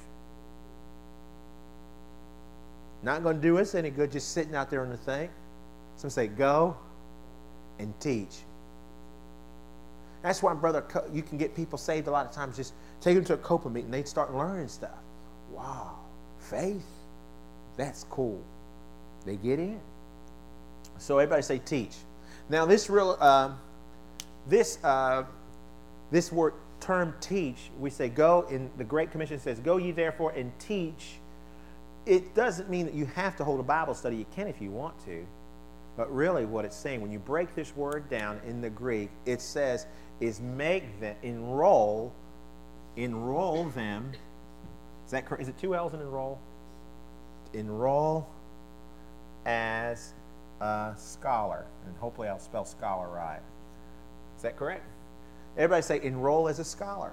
Not going to do us any good just sitting out there on the thing. Some say, go and teach. That's why, brother, you can get people saved a lot of times. Just take them to a COPA meeting. They'd start learning stuff. Wow, faith, that's cool. They get in. So everybody say teach. Now this real, uh, this uh, this word term teach, we say go. In the Great Commission says, "Go ye therefore and teach." It doesn't mean that you have to hold a Bible study. You can if you want to. But really what it's saying, when you break this word down in the Greek, it says is make them, enroll, enroll them. Is that correct? Is it two L's in enroll? Enroll as a scholar. And hopefully I'll spell scholar right. Is that correct? Everybody say enroll as a scholar.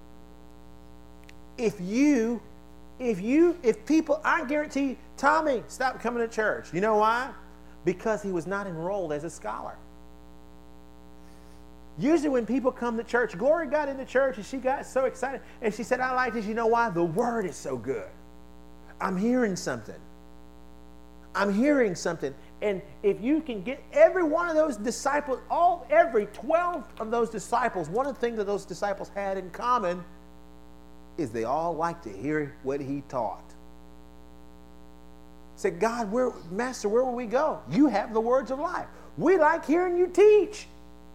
If you If you, if people, I guarantee you, Tommy stopped coming to church. You know why? Because he was not enrolled as a scholar. Usually when people come to church, Gloria got into church and she got so excited. And she said, I like this. You know why? The word is so good. I'm hearing something. I'm hearing something. And if you can get every one of those disciples, all every twelve of those disciples, one of the things that those disciples had in common is they all like to hear what he taught. Say, God, where, Master, where will we go? You have the words of life. We like hearing you teach.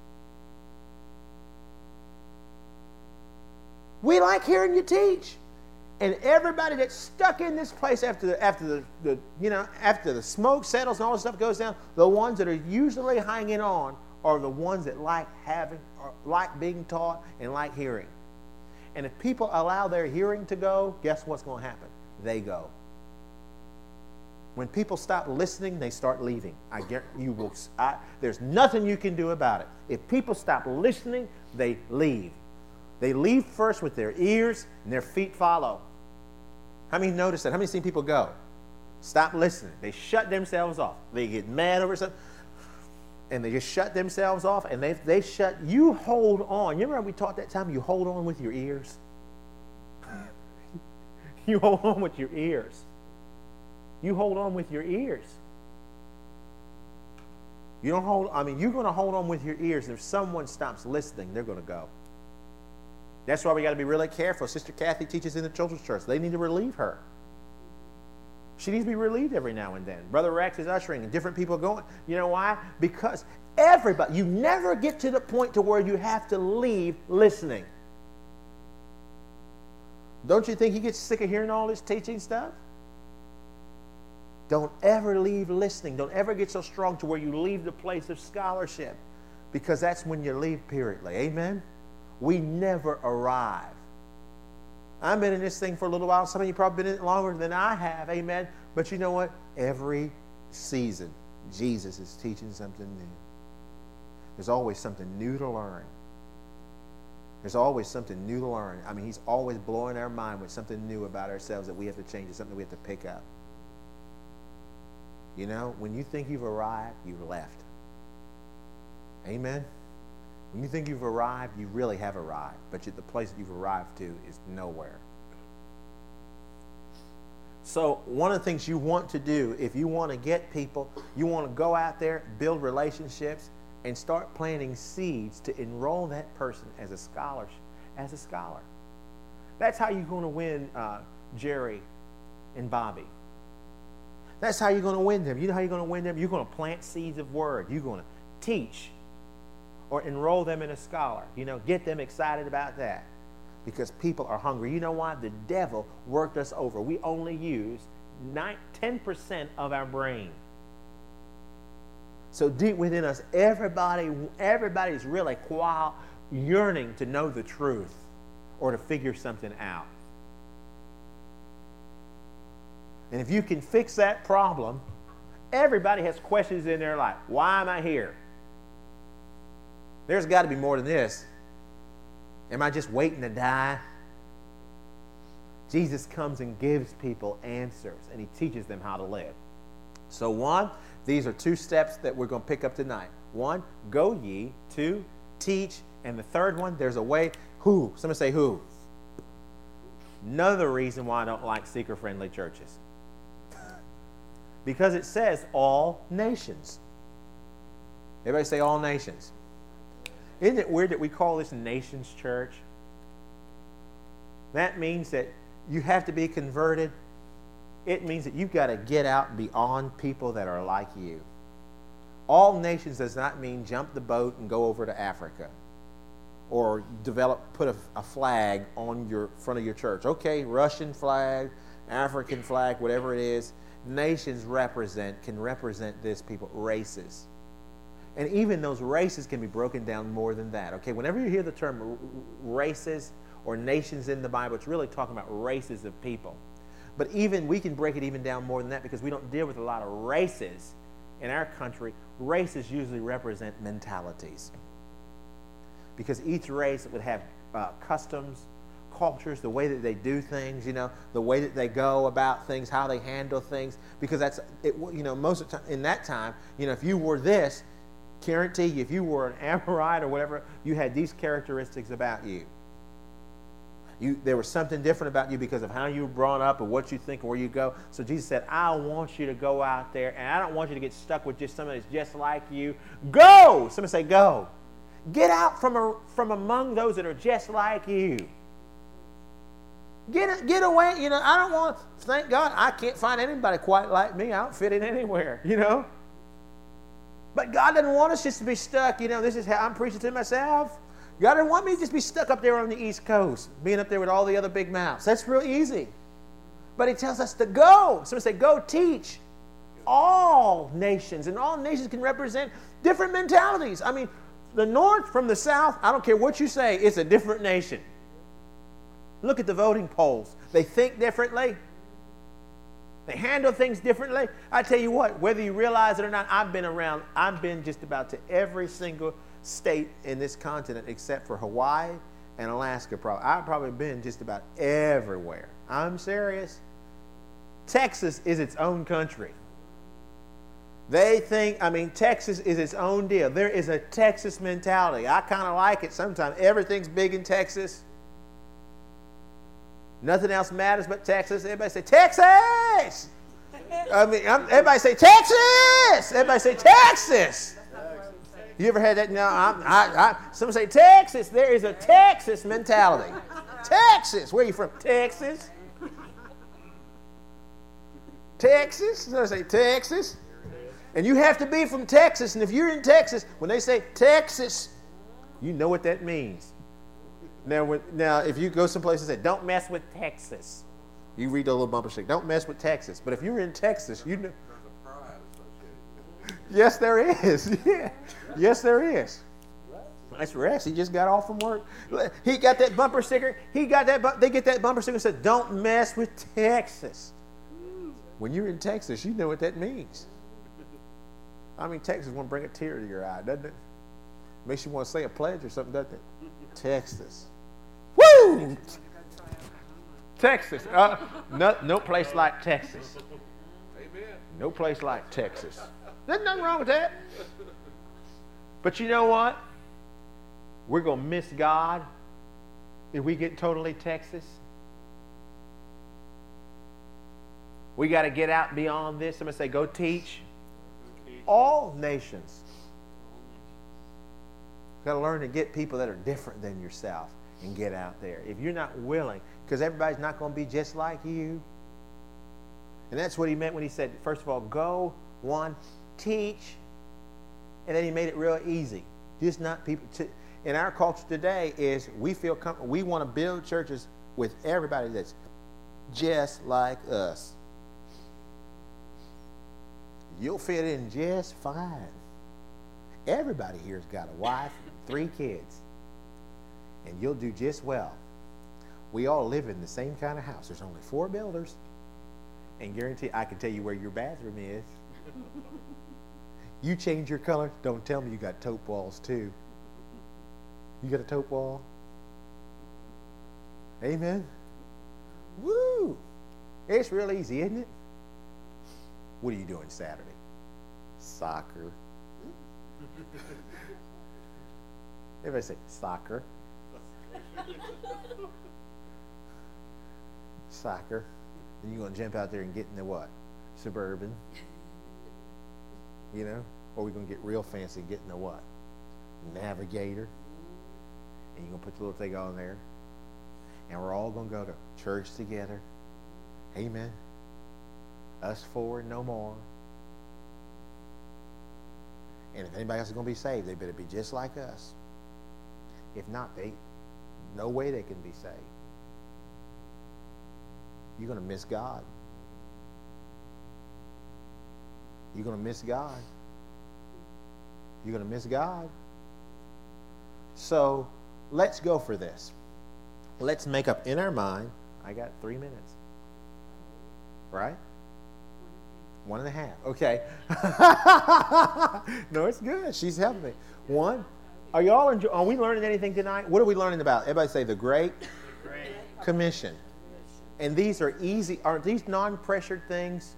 We like hearing you teach. And everybody that's stuck in this place after the, after the, the you know after the smoke settles and all this stuff goes down, the ones that are usually hanging on are the ones that like having, or like being taught and like hearing. And if people allow their hearing to go, guess what's going to happen? They go. When people stop listening, they start leaving. I guarantee you will. I, there's nothing you can do about it. If people stop listening, they leave. They leave first with their ears, and their feet follow. How many notice that? How many seen people go? Stop listening. They shut themselves off. They get mad over something, and they just shut themselves off, and they they shut. You hold on. You remember we taught that time? You hold on with your ears. You hold on with your ears. You hold on with your ears. You don't hold. I mean, you're going to hold on with your ears. If someone stops listening, they're going to go. That's why we got to be really careful. Sister Kathy teaches in the children's church. They need to relieve her. She needs to be relieved every now and then. Brother Rex is ushering and different people are going. You know why? Because everybody, you never get to the point to where you have to leave listening. Don't you think he gets sick of hearing all this teaching stuff? Don't ever leave listening. Don't ever get so strong to where you leave the place of scholarship, because that's when you leave, periodly. Amen? We never arrive. I've been in this thing for a little while. Some of you probably been in it longer than I have. Amen? But you know what? Every season, Jesus is teaching something new. There's always something new to learn. There's always something new to learn. I mean, he's always blowing our mind with something new about ourselves that we have to change, something we have to pick up. You know, when you think you've arrived, you've left. Amen? When you think you've arrived, you really have arrived. But the place that you've arrived to is nowhere. So one of the things you want to do, if you want to get people, you want to go out there, build relationships, and start planting seeds to enroll that person as a scholar. As a scholar. That's how you're going to win uh, Jerry and Bobby. That's how you're going to win them. You know how you're going to win them? You're going to plant seeds of word. You're going to teach or enroll them in a scholar. You know, get them excited about that. Because people are hungry. You know why? The devil worked us over. We only use ten percent of our brain. So deep within us, everybody, everybody's really qual, yearning to know the truth or to figure something out. And if you can fix that problem, everybody has questions in their life. Why am I here? There's got to be more than this. Am I just waiting to die? Jesus comes and gives people answers, and he teaches them how to live. So one, these are two steps that we're going to pick up tonight. One, go ye. Two, teach. And the third one, there's a way. Who? Somebody say who. Another reason why I don't like seeker-friendly churches. Because it says all nations. Everybody say all nations. Isn't it weird that we call this Nations Church? That means that you have to be converted. It means that you've got to get out beyond people that are like you. All nations does not mean jump the boat and go over to Africa. Or develop, put a, a flag on your front of your church. Okay, Russian flag, African flag, whatever it is. Nations represent, can represent this people, races. And even those races can be broken down more than that. Okay, whenever you hear the term races or nations in the Bible, it's really talking about races of people. But even we can break it even down more than that because we don't deal with a lot of races in our country. Races usually represent mentalities. Because each race would have uh, customs, cultures, the way that they do things, you know, the way that they go about things, how they handle things. Because that's, it, you know, most of the time, in that time, you know, if you were this, guarantee you, if you were an Amorite or whatever, you had these characteristics about you. You, there was something different about you because of how you were brought up and what you think and where you go. So Jesus said, I want you to go out there, and I don't want you to get stuck with just somebody that's just like you. Go! Somebody say, go. Get out from, a, from among those that are just like you. Get, get away. You know, I don't want, thank God, I can't find anybody quite like me. I don't fit in anywhere, you know. But God doesn't want us just to be stuck. You know, this is how I'm preaching to myself. God doesn't want me to just be stuck up there on the East Coast, being up there with all the other big mouths. That's real easy. But he tells us to go. Somebody say, go teach all nations. And all nations can represent different mentalities. I mean, the North from the South, I don't care what you say, it's a different nation. Look at the voting polls. They think differently. They handle things differently. I tell you what, whether you realize it or not, I've been around, I've been just about to every single state in this continent except for Hawaii and Alaska. Probably. I've probably been just about everywhere. I'm serious. Texas is its own country. They think, I mean, Texas is its own deal. There is a Texas mentality. I kind of like it sometimes. Everything's big in Texas. Nothing else matters but Texas. Everybody say, Texas! I mean, I'm, everybody say, Texas! Everybody say, Texas! You ever had that? No, I'm, I, I, someone say, Texas. There is a Texas mentality. Texas. Where are you from? Texas. Texas. Someone say, Texas. And you have to be from Texas. And if you're in Texas, when they say Texas, you know what that means. Now, when, now, if you go someplace and say, don't mess with Texas, you read the little bumper sticker, don't mess with Texas. But if you're in Texas, you know. Yes, there is. Yeah. Yes, there is. That's Rex. He just got off from work. He got that bumper sticker. He got that. Bu- they get that bumper sticker and said, don't mess with Texas. When you're in Texas, you know what that means. I mean, Texas want to bring a tear to your eye, doesn't it? Makes you want to say a pledge or something, doesn't it? Texas. Woo! Texas. Uh, no, no place like Texas. Amen. No place like Texas. There's nothing wrong with that. But you know what? We're going to miss God if we get totally Texas. We got to get out beyond this. Somebody say, go teach. All nations. You've got to learn to get people that are different than yourself and get out there. If you're not willing, because everybody's not going to be just like you. And that's what he meant when he said, first of all, go, one, teach. And then he made it real easy. Just not people. To, in our culture today is we feel comfortable. We want to build churches with everybody that's just like us. You'll fit in just fine. Everybody here's got a wife and three kids. And you'll do just well. We all live in the same kind of house. There's only four builders. and guarantee I can tell you where your bathroom is. You change your color, don't tell me you got taupe walls too. You got a taupe wall? Amen. Woo! It's real easy, isn't it? What are you doing Saturday? Soccer. Everybody say soccer. Soccer. And you're going to jump out there and get in the what? Suburban. You know? Or we're going to get real fancy and get in the what? Navigator. And you're going to put the little thing on there. And we're all going to go to church together. Amen. Us four, no more. And if anybody else is going to be saved, they better be just like us. If not, they, no way they can be saved. You're going to miss God. You're going to miss God. You're going to miss God. So let's go for this. Let's make up in our mind. I got three minutes. Right? One and a half. Okay. No, it's good. She's helping me. One. Are y'all enjoy- Are we learning anything tonight? What are we learning about? Everybody say the Great, Great Commission. And these are easy. Aren't these non-pressured things?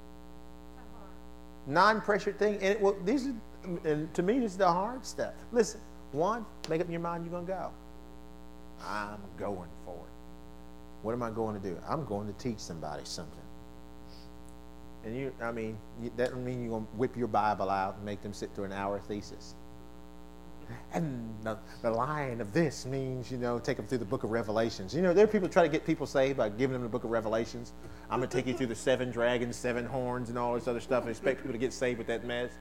Non-pressured things. And it, well, these are, and to me, this is the hard stuff. Listen. One. Make up in your mind you're going to go. I'm going for it. What am I going to do? I'm going to teach somebody something. And you, I mean, you, that doesn't mean you're going to whip your Bible out and make them sit through an hour thesis. And the, the line of this means, you know, take them through the book of Revelations. You know, there are people try to get people saved by giving them the book of Revelations. I'm going to take you through the seven dragons, seven horns, and all this other stuff, and expect people to get saved with that mess.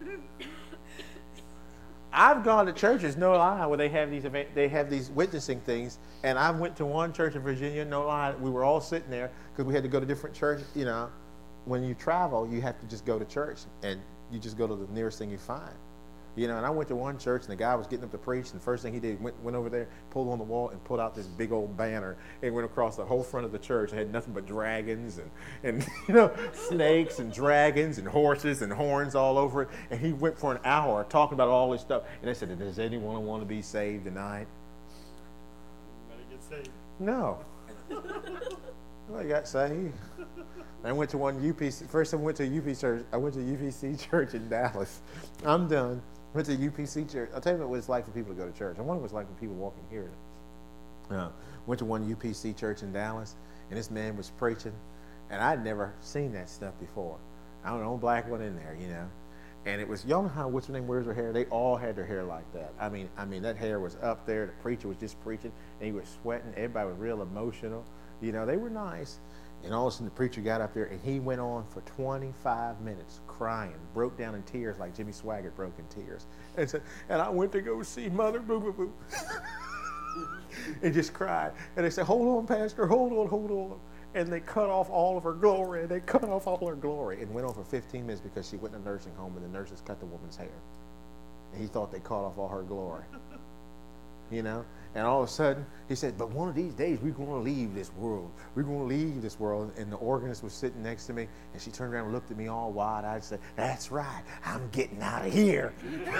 I've gone to churches, no lie, where they have these event, they have these witnessing things, and I went to one church in Virginia, no lie, we were all sitting there because we had to go to different churches. You know, when you travel, you have to just go to church, and you just go to the nearest thing you find. You know, and I went to one church, and the guy was getting up to preach, and the first thing he did, went, went over there, pulled on the wall, and pulled out this big old banner, and went across the whole front of the church. It had nothing but dragons, and, and you know, snakes, and dragons, and horses, and horns all over it. And he went for an hour talking about all this stuff. And I said, does anyone want to be saved tonight? Everybody get saved. No. Nobody got saved. I went to one U P C. First I went to a U P C church. I went to a U P C church in Dallas. I'm done. Went to a U P C church. I'll tell you what it's like for people to go to church. I wonder what it's like for people walking here. Uh, went to one U P C church in Dallas, and this man was preaching, and I'd never seen that stuff before. I don't know, black one in there, you know. And it was, y'all know how, what's her name wears her hair? They all had their hair like that. I mean, I mean, that hair was up there. The preacher was just preaching, and he was sweating. Everybody was real emotional. You know, they were nice. And all of a sudden, the preacher got up there, and he went on for twenty-five minutes crying, broke down in tears like Jimmy Swaggart broke in tears. And said, and I went to go see Mother Boo Boo Boo. And just cried. And they said, hold on, Pastor, hold on, hold on. And they cut off all of her glory, and they cut off all her glory. And went on for fifteen minutes because she went in a nursing home, and the nurses cut the woman's hair. And he thought they cut off all her glory. You know? And all of a sudden, he said, but one of these days, we're going to leave this world. We're going to leave this world. And the organist was sitting next to me, and she turned around and looked at me all wide-eyed and said, that's right, I'm getting out of here.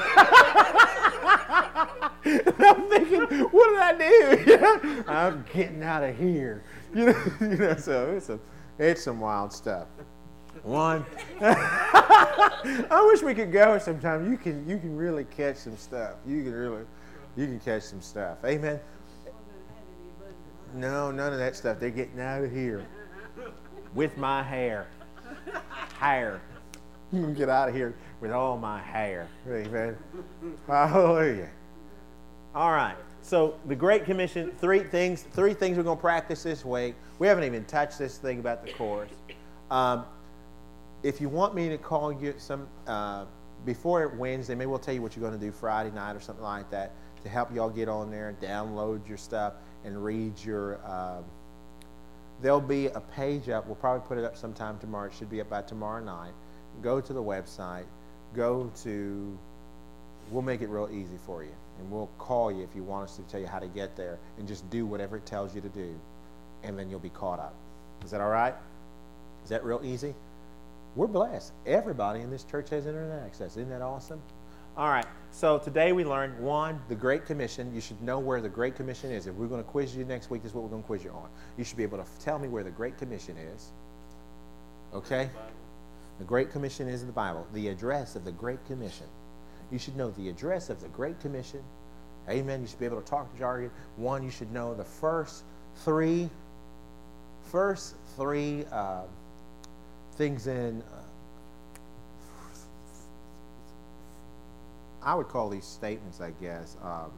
And I'm thinking, what did I do? You know? I'm getting out of here. You know, you know, so it's, a, it's some wild stuff. One. I wish we could go sometime. You can, you can really catch some stuff. You can really... You can catch some stuff. Amen. No, none of that stuff. They're getting out of here. With my hair. Hair. You can get out of here with all my hair. Amen. Hallelujah. All right. So the Great Commission, three things, three things we're going to practice this week. We haven't even touched this thing about the course. Um, if you want me to call you some uh, before Wednesday, maybe we'll tell you what you're going to do Friday night or something like that, to help y'all get on there and download your stuff and read your, uh, there'll be a page up. We'll probably put it up sometime tomorrow. It should be up by tomorrow night. Go to the website. Go to, we'll make it real easy for you. And we'll call you if you want us to tell you how to get there. And just do whatever it tells you to do. And then you'll be caught up. Is that all right? Is that real easy? We're blessed. Everybody in this church has internet access. Isn't that awesome? All right. So today we learned, one, the Great Commission. You should know where the Great Commission is. If we're going to quiz you next week, this is what we're going to quiz you on. You should be able to tell me where the Great Commission is. Okay? The Great Commission is in the Bible. The address of the Great Commission. You should know the address of the Great Commission. Amen. You should be able to talk jargon. One, you should know the first three, first three uh, things in, uh, I would call these statements, I guess, um,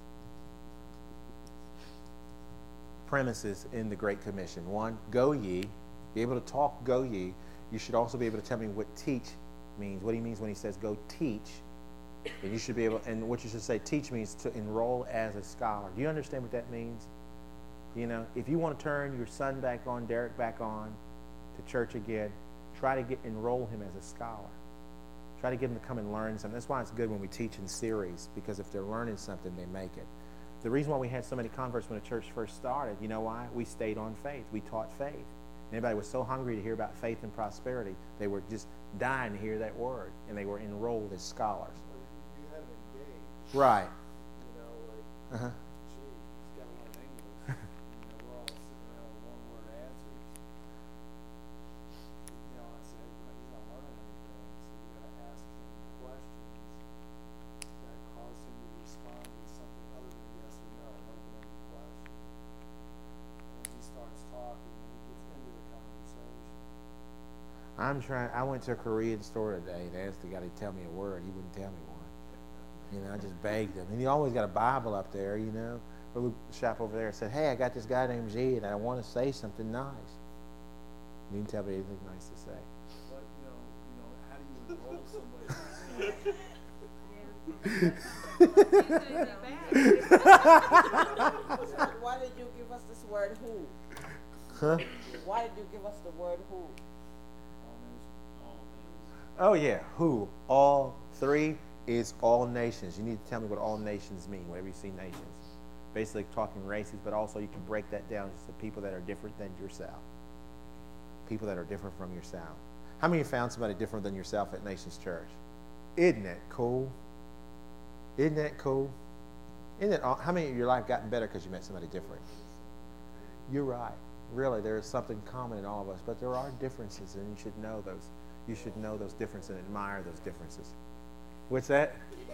premises in the Great Commission. One, go ye. Be able to talk, go ye. You should also be able to tell me what teach means, what he means when he says go teach. And you should be able, and what you should say, teach means to enroll as a scholar. Do you understand what that means? You know, if you want to turn your son back on, Derek back on to church again, try to get enroll him as a scholar. Try to get him to come and learn something. That's why it's good when we teach in series, because if they're learning something, they make it. The reason why we had so many converts when the church first started, you know why? We stayed on faith. We taught faith. Everybody was so hungry to hear about faith and prosperity, they were just dying to hear that word, and they were enrolled as scholars. Well, you, you had them engaged. Right. You know, like, Uh-huh. gee, he's got to learn English. You know, we're all sitting around with one-word answers. You know, I said, he's not, he's not learning anything, so you got to ask him questions that cause him to respond with something other than yes or no, an open-ended question. And when he starts talking, he gets into the conversation. I'm trying. I went to a Korean store today and asked the guy to tell me a word. He wouldn't tell me one. You know, I just begged him. And he always got a Bible up there, you know. Or the shop over there and said, hey, I got this guy named Z and I want to say something nice. He didn't tell me anything nice to say. But, you know, you know, how do you enroll somebody? Why did you give us this word who? Huh? Why did you give us the word who? Oh, yeah. Who? All three is all nations. You need to tell me what all nations mean, whenever you see nations. Basically talking races, but also you can break that down to people that are different than yourself. People that are different from yourself. How many of you found somebody different than yourself at Nations Church? Isn't that cool? Isn't that cool? Isn't it, how many of your life gotten better because you met somebody different? You're right. Really, there is something common in all of us, but there are differences, and you should know those. You should know those differences and admire those differences. What's that?